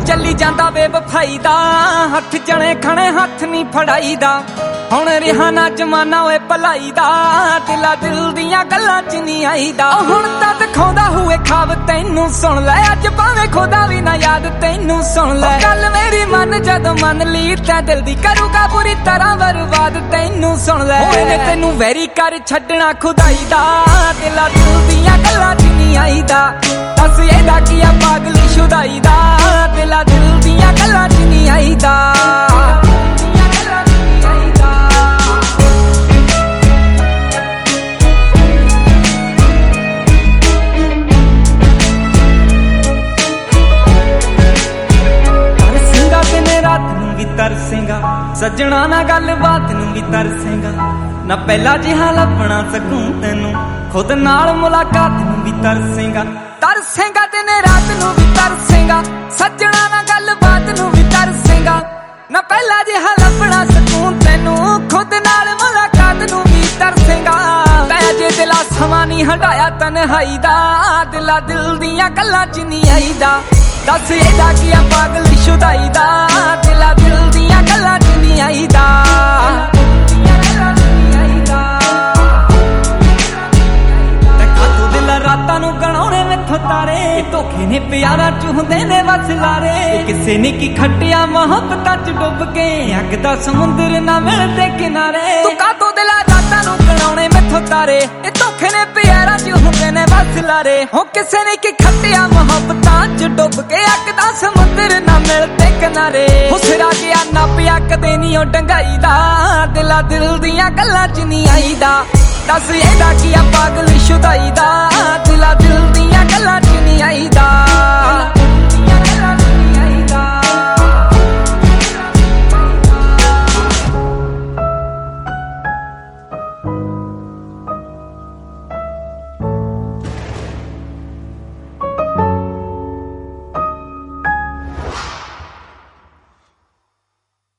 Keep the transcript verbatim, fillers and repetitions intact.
ਚੱਲੀ ਜਾਂਦਾ ਬੇਵਫਾਈ ਦਾ, ਹੱਥ ਜਣੇ ਖਣੇ ਹੱਥ ਨਹੀਂ ਫੜਾਈ ਦਾ। ਹੁਣ ਰਿਹਾ ਨਾ ਜਮਾਨਾ ਓਏ ਭਲਾਈ ਦਾ, ਦਿਲਾਂ ਦਿਲ ਦੀਆਂ ਗੱਲਾਂ ਚ ਨਹੀਂ ਆਈਦਾ। ਹੁਣ ਤਾਂ ਦਿਖਾਉਂਦਾ ਹੋਏ ਖਾਬ ਤੈਨੂੰ ਸੁਣ ਲੈ, ਅੱਜ ਭਾਵੇਂ ਖੁਦਾ ਵੀ ਨਾ ਯਾਦ ਤੈਨੂੰ ਸੁਣ ਲੈ। ਗੱਲ ਮੇਰੀ ਮੰਨ ਜਦੋਂ ਮੰਨ ਲਈ ਤਾਂ ਦਿਲ ਦੀ ਕਰੂਗਾ ਬੁਰੀ ਤਰ੍ਹਾਂ ਬਰਬਾਦ ਤੈਨੂੰ ਸੁਣ ਲੈ। ਹੋਏ ਤੈਨੂੰ ਵੈਰੀ ਕਰ ਛੱਡਣਾ ਖੁਦਾਈ ਦਾ, ਦਿਲਾਂ ਦਿਲ ਦੀਆਂ ਗੱਲਾਂ ਚ ਨਹੀਂ ਆਈਦਾ। ਦੱਸ ਇਹਦਾ ਕੀ ਆ ਪਾਗਲੀ ਸ਼ੁਦਾਈ ਦਾ, ਦਿਲਾਂ ਦਿਲ ਦੀਆਂ ਗੱਲਾਂ ਚ ਨਹੀਂ ਆਈਦਾ। ਤਰਸੇਂਗਾ ਸੱਜਣਾ ਨਾ ਗੱਲਬਾਤ ਨੂੰ ਵੀ ਤਰਸੇਂਗਾ, ਨਾ ਪਹਿਲਾਂ ਜਿਹਾ ਲੱਭਣਾ ਸਕੂਨ ਤੈਨੂੰ, ਖੁਦ ਨਾਲ ਮੁਲਾਕਾਤ ਨੂੰ ਵੀ ਤਰਸੇਂਗਾ। ਤਰਸੇਂਗਾ ਦਿਨੇ ਰਾਤ ਨੂੰ ਵੀ ਤਰਸੇਂਗਾ, ਸੱਜਣਾ ਨਾ ਗੱਲਬਾਤ ਨੂੰ ਵੀ ਤਰਸੇਂਗਾ, ਨਾ ਪਹਿਲਾਂ ਜਿਹਾ ਲੱਭਣਾ ਸਕੂਨ ਤੈਨੂੰ, ਖੁਦ ਨਾਲ ਮੁਲਾਕਾਤ ਨੂੰ ਵੀ ਤਰਸੇਂਗਾ। ਤੈ ਅਜੇ ਦਿਲਾ ਸਮਾਂ ਨਹੀਂ ਹਟਾਇਆ ਤਨਹਾਈ ਦਾ, ਦਿਲਾਂ ਦਿਲ ਦੀਆਂ ਗੱਲਾਂ ਚ ਨਹੀਂ ਆਈਦਾ। ਦੱਸ ਇਹਦਾ ਕੀ ਆ ਪਾਗਲ ਸ਼ੁਦਾਈ ਦਾ, ਦਿਲਾਂ ਦਿਲ ਦੀਆਂ ਗੱਲਾਂ ਚ ਨਹੀਂ ਆਈਦਾ। ਰਾਤਾਂ ਨੂੰ ਗਣਾਉਣੇ ਮੈਥੋਂ ਤਾਰੇ, ਇਹ ਧੋਖੇ ਨੇ ਪਿਆਰਾਂ ਚ ਹੁੰਦੇ ਨੇ ਵਸ ਲਾਰੇ। ਕਿਸੇ ਨੇ ਕੀ ਖੱਟਿਆ ਮੁਹੱਬਤਾਂ ਚ ਡੁੱਬ ਕੇ, ਅੱਗ ਦਾ ਸਮੁੰਦਰ ਨਾ ਮਿਲਦੇ ਕਿਨਾਰੇ। ਤੂੰ ਕਾਤੋਂ ਦਿਲਾਂ ਰਾਤਾਂ ਨੂੰ ਗਣਾਉਣੇ ਮੈਥੋਂ ਤਾਰੇ, ਇਹ ਧੋਖੇ ਨੇ ਪਿਆਰਾਂ ਚ ਹੁੰਦੇ ਨੇ ਵਸ ਲਾਰੇ। ਹੋ ਕਿਸੇ ਨੇ ਕੀ ਖੱਟਿਆ ਮੁਹੱਬਤਾਂ ਚ ਡੁੱਬ ਕੇ, ਅੱਗ ਦਾ ਸਮੁੰਦਰ ਨਾ ਮਿਲਦੇ ਕਿਨਾਰੇ। ਹੁਸਰਾ ਗਿਆ ਨਾ ਪਿਆ ਕਦੇ ਨਹੀਂ ਉਹ ਡੰਗਾਈ ਦਾ, ਦਿਲਾਂ ਦਿਲ ਦੀਆਂ ਗੱਲਾਂ ਚ ਨਹੀਂ ਆਈਦਾ। ਦੱਸ ਇਹਦਾ ਕੀ ਆ ਪਾਗਲ ਸ਼ੁਦਾਈ ਦਾ,